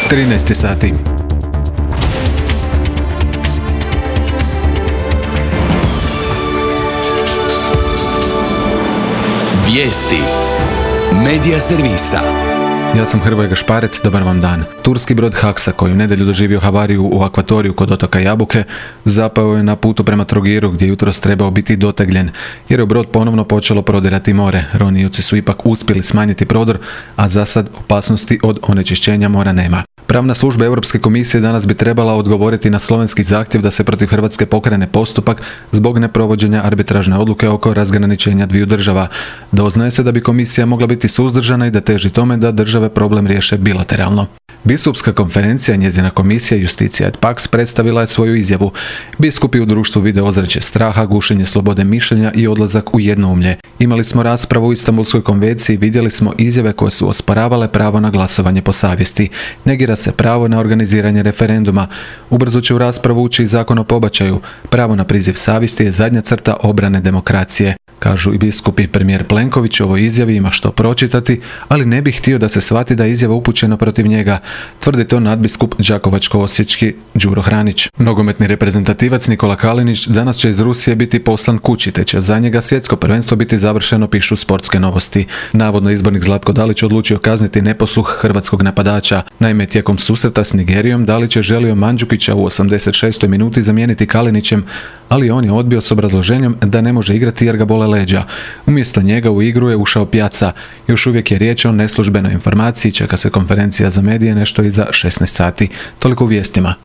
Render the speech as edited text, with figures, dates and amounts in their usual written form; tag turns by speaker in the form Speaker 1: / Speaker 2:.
Speaker 1: 13 sati.
Speaker 2: Vijesti Medija servisa.
Speaker 1: Ja sam Hrvoje Gašparec, dobar vam dan. Turski brod Haksa, koji u nedjelju doživio havariju u akvatoriju kod otoka Jabuke, zapao je na putu prema Trogiru, gdje jutros trebao biti dotegljen, jer je brod ponovno počelo prodirati more. Ronioci su ipak uspjeli smanjiti prodor, a za sad opasnosti od onečišćenja mora nema. Pravna služba Europske komisije danas bi trebala odgovoriti na slovenski zahtjev da se protiv Hrvatske pokrene postupak zbog neprovođenja arbitražne odluke oko razgraničenja dviju država. Doznaje se da bi komisija mogla biti suzdržana i da teži tome da države problem riješe bilateralno. Biskupska konferencija i njezina komisija Justicija et Pax predstavila je svoju izjavu. Biskupi u društvu vide ozračje straha, gušenje slobode mišljenja i odlazak u jednoumlje. Imali smo raspravu u Istanbulskoj konvenciji, vidjeli smo izjave koje su osporavale pravo na glasovanje po savjesti. Negira se pravo na organiziranje referenduma. Ubrzo će u raspravu ući i zakon o pobačaju. Pravo na priziv savjesti je zadnja crta obrane demokracije. Kažu i biskupi. Premijer Plenković u ovoj izjavi ima što pročitati, ali ne bih htio da se shvati da je izjava upućena protiv njega, tvrdi to nadbiskup đakovačko-osječki Đuro Hranić. Nogometni reprezentativac Nikola Kalinić danas će iz Rusije biti poslan kući, te će za njega svjetsko prvenstvo biti završeno, pišu Sportske novosti. Navodno izbornik Zlatko Dalić odlučio kazniti neposluh hrvatskog napadača. Naime, tijekom susreta s Nigerijom Dalić je želio Mandžukića u 86. minuti zamijeniti Kalinićem, ali on je odbio s obrazloženjem da ne može igrati jer ga bole leđa. Umjesto njega u igru je ušao Pjaca. Još uvijek je riječ o neslužbenoj informaciji, čeka se konferencija za medije nešto iza 16 sati. Toliko u vijestima.